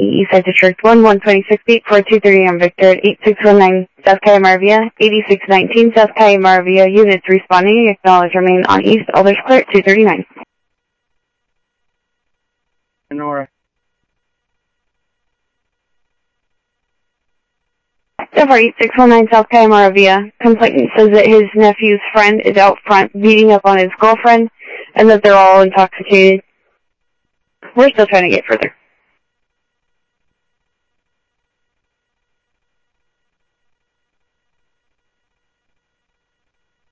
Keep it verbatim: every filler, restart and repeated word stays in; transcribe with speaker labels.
Speaker 1: Eastside District, one one two six eight four two three on Victor at eight six one nine South Calamar Via, eighty-six nineteen South Calamar Via, units responding, acknowledge remain on East Alders Clear two thirty-nine.
Speaker 2: Nora.
Speaker 1: Denver eight six one nine South Calamar Via, complainant says that his nephew's friend is out front beating up on his girlfriend and that they're all intoxicated. We're still trying to get further.